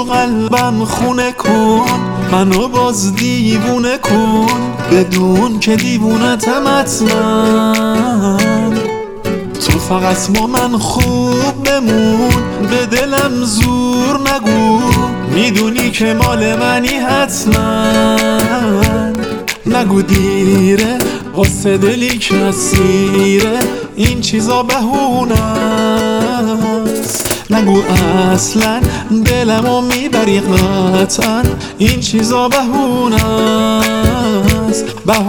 قلبم خونه کن، منو باز دیوونه کن، بدون که دیوونتم حتما. تو فقط با من خوب بمون، به دلم زور نگو، میدونی که مال منی حتما. نگو دیره واسه دلی که اسیره، این چیزا بهونست. نگو اصلا دلمو میبری قطعا، این چیزا بهونست.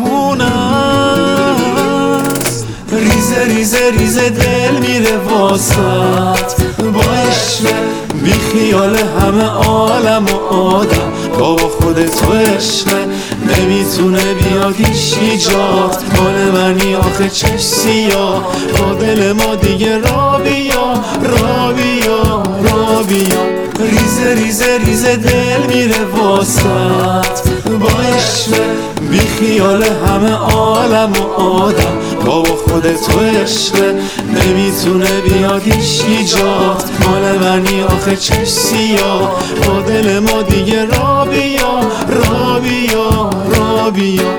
ریزه ریزه ریزه دل میره واسط، با عشق بی خیال همه عالم و آدم. بابا خودت تو عشق نمیتونه بیاد هیچی جات، مال منی آخه چش سیاه، با دل ما دیگه را بیا را بیا را بیا. ریزه ریزه ریزه دل میره واسط، با عشق بی خیال همه عالم و آدم. بابا خودت تو عشق نمیتونه بیاد هیچی جات، مال منی آخه چش سیاه، با دل ما دیگه را بیا را بیا را بیا.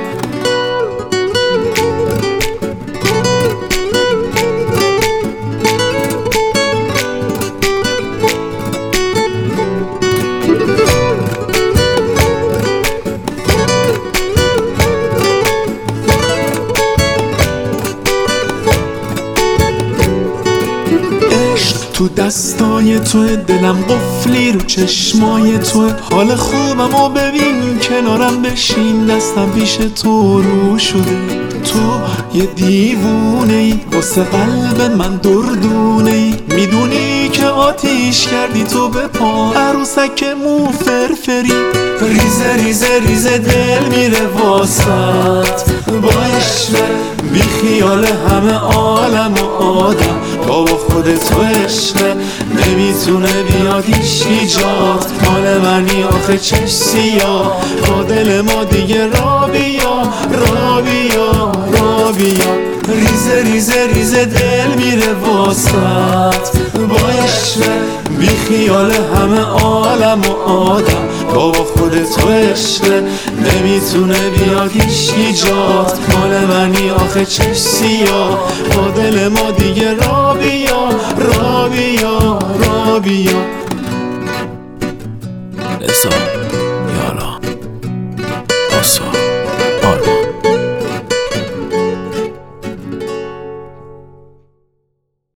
تو دستای توه، دلم قفلی رو چشمای توه، حال خوبم و ببین کنارم بشین، دستم پیش تو رو شده. تو یه دیوونه ای واسه قلب من دردونه ای، میدونی که آتیش کردی تو به پا، عروسک مو فرفری. ریزه ریزه ریزه دل میره واسط، با عشق بی خیال همه عالم و آدم. بابا خودت تو عشق نمیتونه بیاد هیچی جات، مال منی آخه چش سیاه، با دل ما دیگه را بیا را بیا را بیا. ریزه ریزه ریزه دل میره واسط، با عشق بی خیال همه عالم و آدم. بابا خودت تو عشق نمیتونه بیاد هیچی جات، مال منی آخه چش سیاه، با دل ما دیگه را بیا را بیا را بیا. رضا یارا آسا